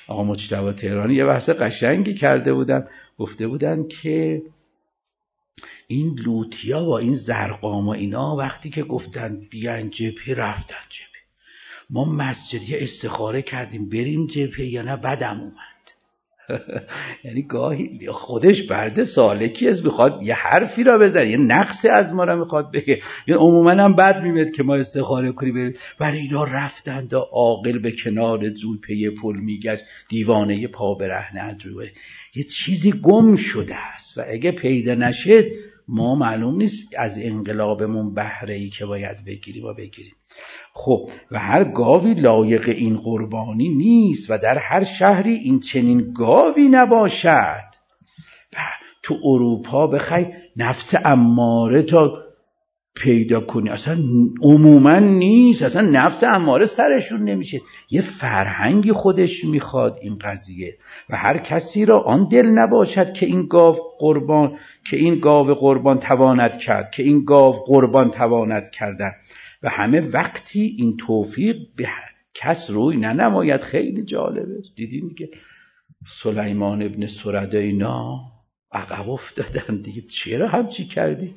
آقا مجتبی تهرانی یه بحث قشنگی کرده بودن، گفته بودن که این لوطیا با این زرقام و اینا وقتی که گفتن بیان جبهه رفتن جبهه. ما مسجدی استخاره کردیم بریم جبهه یا نه، بدم اومد. یعنی گاهی خودش برده سالکی از میخواد یه حرفی را بزنه، یه نقصی از ما را میخواد بگه، یا عموما هم بد میاد که ما استخاره کنیم بریم. برای اینا رفتند و عاقل به کنار جوی پی پل میگشت، دیوانه پا برهنه از جوی. یه چیزی گم شده است و اگه پیدا نشد ما معلوم نیست از انقلابمون بهره ای که باید بگیریم و بگیریم. خب و هر گاوی لایق این قربانی نیست و در هر شهری این چنین گاوی نباشد. تو اروپا بخوای نفس اماره تا پیدا کنی اصلا عموما نیست، اصلا نفس اماره سرشون نمیشه. یه فرهنگی خودش میخواد این قضیه و هر کسی را آن دل نباشد که این گاو قربان که این گاو قربان تواند کرد که این گاو قربان تواند کردن و همه وقتی این توفیق به کس روی ننماید. خیلی جالبه. دیدین دیگه سلیمان ابن سرده اینا عقب افتادن دیگه، چرا همچی کردی؟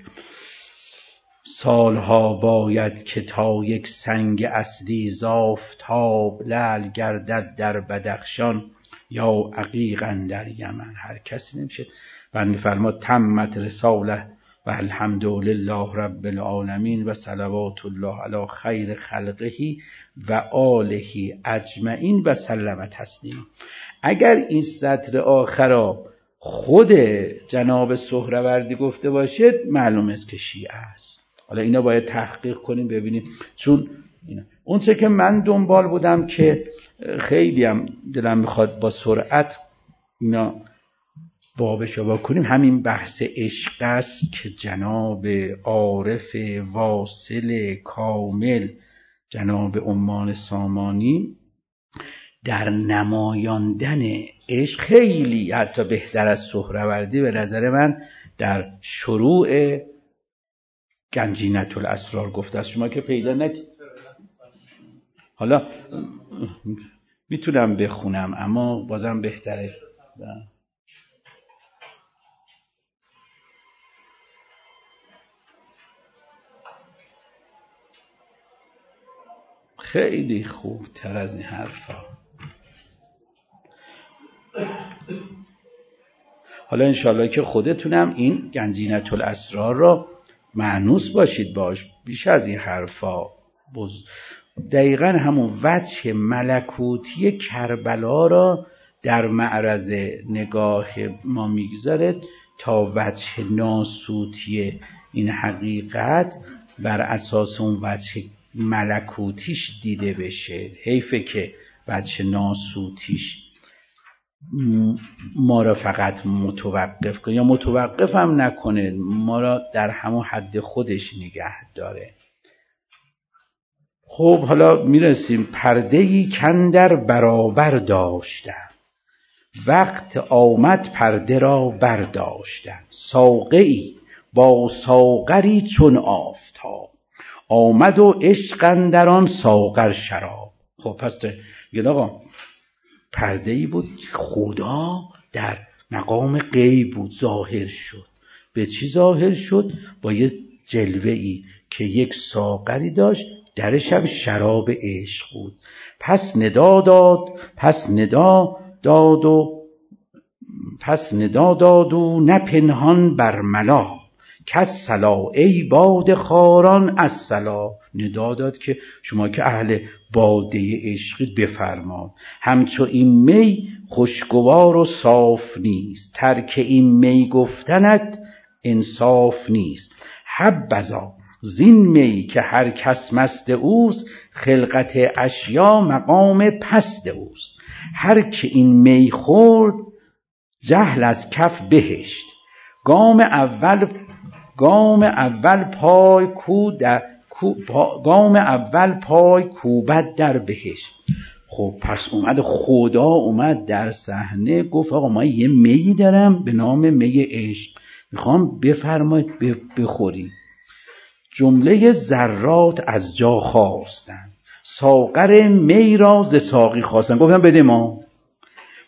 سالها باید که تا یک سنگ اصلی زافتاب لعل گردد در بدخشان یا عقیق اندر یمن. هر کسی نمیشه. و میفرماد تمت رساله و الحمدلله رب العالمین و صلوات الله علی خیر خلقه و آله اجمعین و سلم تسلیم. اگر این سطر آخر خود جناب سهروردی گفته باشد معلوم است که شیعه است. حالا اینا باید تحقیق کنیم ببینیم، چون اینا اون چه که من دنبال بودم که خیلی هم دلم میخواد با سرعت اینا بابشو با کنیم، همین بحث عشق است که جناب عارف واصل کامل جناب عمان سامانی در نمایاندن عشق خیلی حتی بهتر از سهروردی به نظر من در شروع گنجینة الاسرار گفته است. شما که پیدا نکنید، حالا میتونم بخونم اما بازم بهتره. خیلی خوب تر از این حرفا. حالا انشالله که خودتونم این گنجینة الاسرار را مانوس باشید باش بیش از این حرفا. دقیقا همون وجه ملکوتی کربلا را در معرض نگاه ما میگذارد تا وجه ناسوتی این حقیقت بر اساس اون وجه ملکوتیش دیده بشه. حیفه که وجه ناسوتیش ما را فقط متوقف کنه یا متوقف هم نکنه، ما را در همون حد خودش نگه داره. خب حالا میرسیم پرده‌ای کاندر برابر داشتن، وقت آمد پرده را برداشتن. ساقه‌ای با ساغری چون آفتاب، آمد و عشق اندر آن ساغر شراب. خب پس میگه آقا پرده‌ای بود خدا در مقام غیب بود ظاهر شد. به چی ظاهر شد؟ با یه جلوه‌ای که یک ساغری داشت درش هم شراب عشق بود. پس ندا داد پس ندا داد و پس ندا داد و نه پنهان برملا، کس صلا ای باد خاران از صلا. ندا داد که شما که اهل باده عشقید بفرماد. همچو این می خوشگوار و صاف نیست، ترک این می گفتنت انصاف نیست. حبذا زین می که هر کس مست اوست، خلقت اشیا مقام پست اوست. هر که این می خورد جهل از کف بهشت، گام اول گام اول پای کو در کو گام اول پای کوبد در بهشت. خب پس اومد خدا اومد در صحنه گفت آقا من یه می دارم به نام می عشق، میخوام بفرمایید بخورید. جمله ذرات از جا خواستن، ساغر می را ز ساقی خواستن، گفتن بده ما.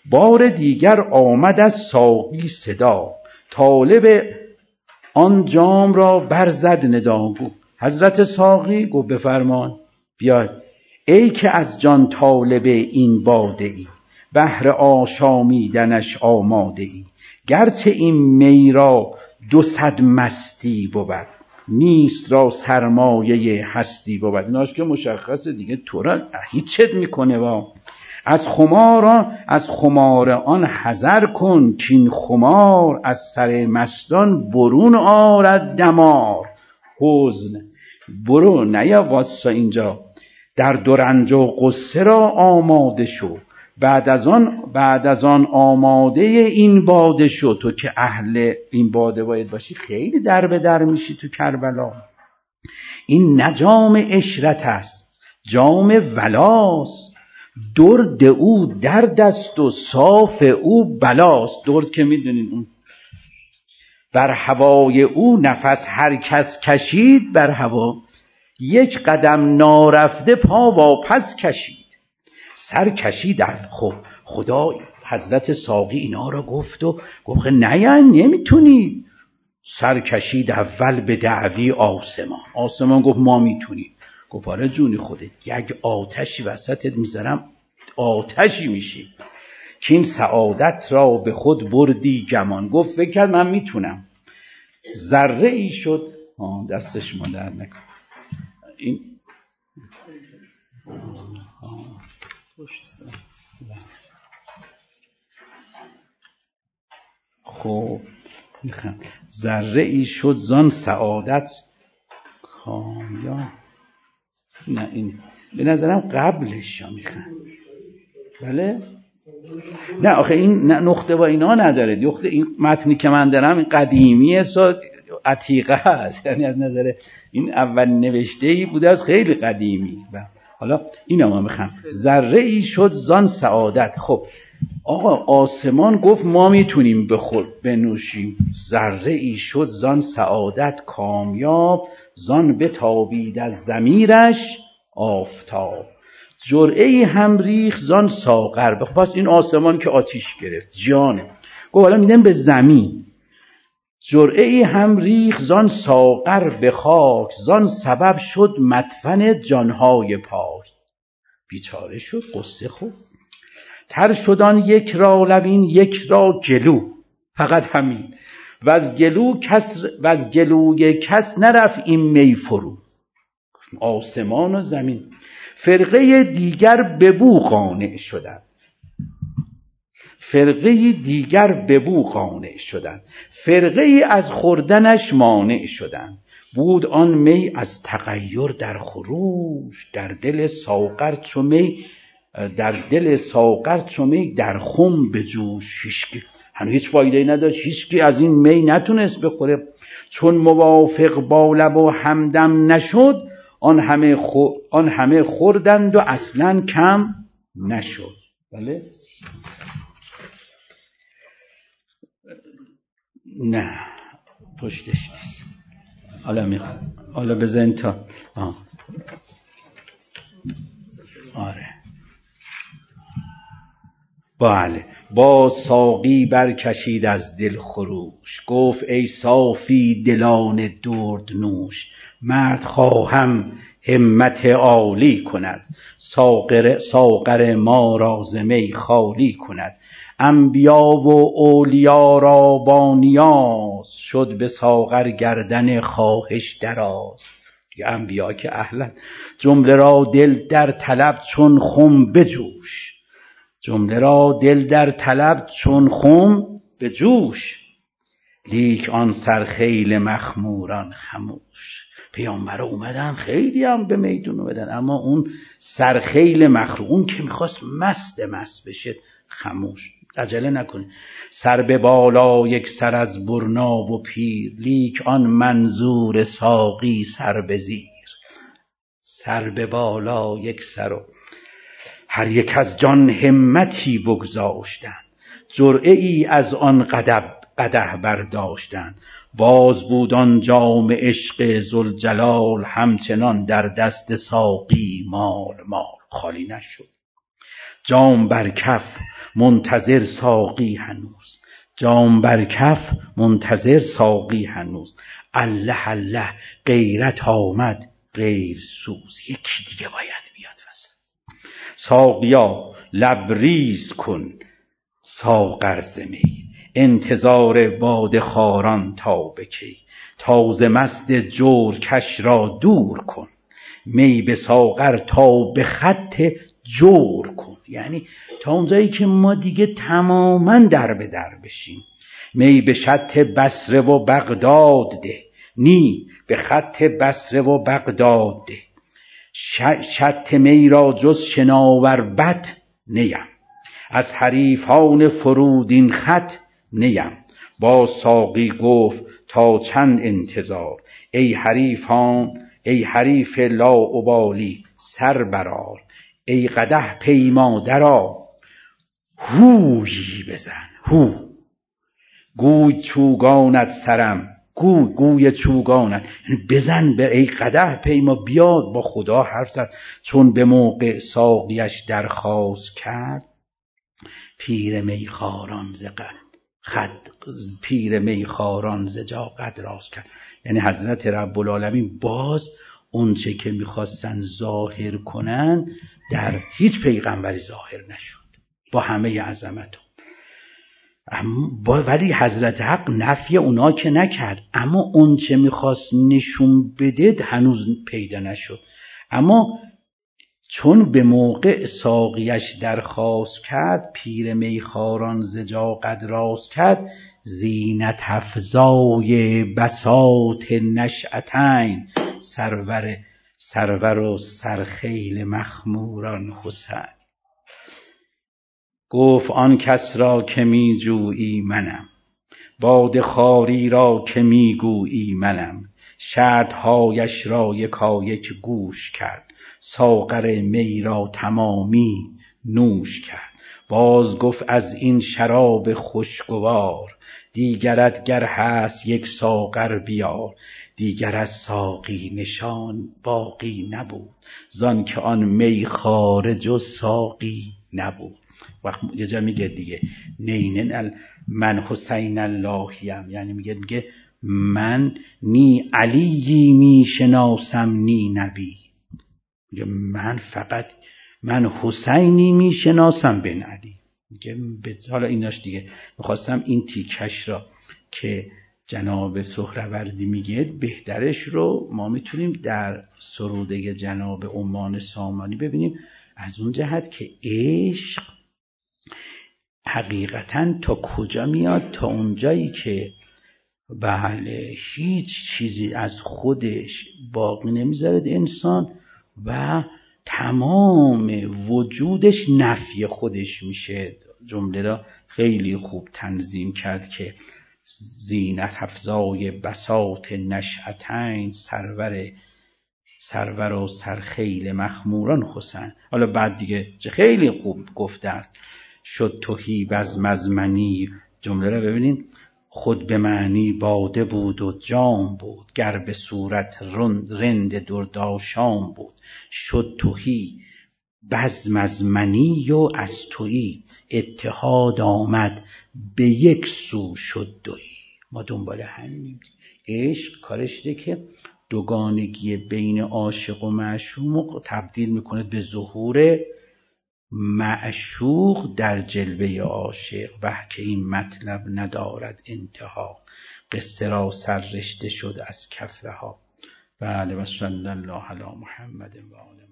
بار دیگر آمد از ساقی صدا، طالب آن جام را برزد ندا. حضرت ساقی گفت بفرمان بیاید، ای که از جان طالب این باده ای، بهر آشامیدنش آماده ای. گرچه این می را دو صد مستی بود، نیست را سرمایه هستی بود. ایناش که مشخصه دیگه، تو را هیچت میکنه. با از خماران از خمار آن حذر کن، کین خمار از سر مستان برون آرد دمار. حزن برو نیا واسه اینجا، در دو رنج و غصه را آماده شو. بعد از آن بعد از آن آماده این باده شو. تو که اهل این باده باید باشی، خیلی در به در میشی تو کربلا. این نه جام عشرت است، جام ولاست. درد او درد است و صاف او بلاست. درد که میدونین اون بر هوای او نفس هر کس کشید، بر هوا یک قدم نارفته پا واپس کشید. سر کشید. خب خدا حضرت ساقی اینا را گفت و گفت نه یعنی نمیتونی. سر کشید اول به دعوی آسمان. آسمان گفت ما میتونیم. گفت آره جونی خودت، یک آتشی وسطت میذارم، آتشی میشی که این سعادت را به خود بردی گمان. گفت فکر کرد من میتونم. ذره ای شد دستش ما در نکن این خب میخوام ذره ای شد زان سعادت کامیاب. نه این به نظرم قبلش میخوام. بله نه آخه این نقطه با اینا نداره. نقطه این متنی که من دارم این قدیمیه، عتیقه هست، یعنی از نظر این اول نوشته ای بوده از خیلی قدیمی. حالا اینا ما میخوام. ذره ای شد زان سعادت. خب آقا آسمان گفت ما میتونیم بخور بنوشیم. ذره ای شد زان سعادت کامیاب، زان بتابید از ضمیرش آفتاب. جرعه ای هم ریخ زان ساغر. پس این آسمان که آتیش گرفت جانه. گفت حالا میدن به زمین. جرعه ای هم ریخ زان ساغر به خاک، زان سبب شد مدفن جانهای پاک. بیچاره شد قصه خوب. تر شدان یک را لبین یک را گلو، فقط همین. و از گلو کس و از گلوی کس نرفت این می فرو. آسمان و زمین. فرقه دیگر به بو قانع شدند. فرقه دیگر به بو قانع شدند. فرقه ای از خوردنش مانع شدند. بود آن می از تغییر در خروش، در دل ساغر چو می در دل ساغر چو می در خم بجوش. هیچکی هنوز هیچ فایده نداشت، هیچکی از این می نتونست بخوره. چون موافق با لب و همدم نشد، آن همه خو... آن همه خوردند و اصلا کم نشد. بله نه پشتش نیست. حالا میخوام حالا بزن تا آه. آره بله. با ساقی برکشید از دل خروش، گفت ای صافی دلان درد نوش. مرد خواهم همت عالی کند، ساغر ساغر ما را ز می خالی کند. انبیا و اولیا را با نیاز، شد به ساغر گردن خواهش دراز. یا انبیا که اهلن. جمله را دل در طلب چون خم بجوش، جمله را دل در طلب چون خم بجوش. لیک آن سرخیل مخموران خموش. پیامبر اومدن خیلی هم به میدون اومدن، اما اون سرخیل مخمور، اون که میخواست مست مست بشه، خموش. عجله نکنه. سر به بالا یک سر از برنا و پیر، لیک آن منظور ساقی سر به زیر. سر به بالا یک سر و هر یک از جان همتی بگذاشتند، جرعه ای از آن قدح قدح برداشتند. باز بود آن جام عشق ذوالجلال، همچنان در دست ساقی مال مال. خالی نشد. جام بر کف منتظر ساقی هنوز، جام بر کف منتظر ساقی هنوز. الله الله غیرت آمد غیر سوز، یکی دیگه باید بیاد وسط. ساقیا لبریز کن ساغر ز می، انتظار باده خواران تا به کی. تازه مست جورکش را دور کن، می به ساغر تا به خط جور کن. یعنی تا اونجایی که ما دیگه تماما در به در بشیم. می به شط بصره و بغداد ده، نی به خط بصره و بغداد ده. شط می را جز شناور بط نیم، از حریفان فرودین خط نیم. با ساقی گفت تا چند انتظار، ای حریفان ای حریف لاابالی سر برآر. ای قدح پیما درآ هویی بزن، هو گوی چوگانت سرم، گوی گوی چوگانت، یعنی بزن به ای قدح پیما، بیاد با خدا حرف زد. چون به موقع ساقیش درخواست کرد، پیر میخواران ز قد خد پیر میخواران ز جا قد راست کرد. یعنی حضرت رب العالمین باز اون چه که میخواستن ظاهر کنن در هیچ پیغمبری ظاهر نشد با همه عظمت. با ولی حضرت حق نفی اونا که نکرد، اما اون چه میخواست نشون بده هنوز پیدا نشد. اما چون به موقع ساقیش درخواست کرد، پیر میخواران ز جا قد راست کرد. زینت افزای بساط نشأتین، سرور سرور و سرخیل مخموران حسین. گفت آن کس را که می جویی منم، باده خواری را که می گویی منم. شرطهایش را یکایک گوش کرد، ساغر می را تمامی نوش کرد. باز گفت از این شراب خوشگوار، دیگرت گر هست یک ساغر بیار. دیگر از ساقی نشان باقی نبود، زان که آن می خارج و ساقی نبود. وقت یه جا میگه دیگه نینن من حسین اللهیم، یعنی میگه میگه من نی علیی میشناسم نی نبی. میگه من فقط من حسینی میشناسم بن علی. میگه حالا ایناش دیگه میخواستم این تیکش را که جناب سهروردی میگه بهترش رو ما میتونیم در سروده جناب عمان سامانی ببینیم، از اون جهت که عشق حقیقتاً تا کجا میاد، تا اونجایی که بله هیچ چیزی از خودش باقی نمیذارد انسان و تمام وجودش نفی خودش میشه. جمله را خیلی خوب تنظیم کرد که زینت افزای بساط نشأتین، سرور سرور و سرخیل مخموران حسین. حالا بعد دیگه چه خیلی خوب گفته است، شد تهی بزم از منی. جمله را ببینید، خود به معنی باده بود و جام بود، گر به صورت رند درداشام بود. شد تهی بزم از منی و از تویی، اتحاد آمد به یک سو شد دویی. ما دنبال همینیم. عشق کارش ده که دوگانگی بین عاشق و معشوق تبدیل میکنه به ظهور معشوق در جلوه عاشق. و که این مطلب ندارد انتها، قصه را سررشته شد از کف رها. بله و صلی الله علی محمد و آله.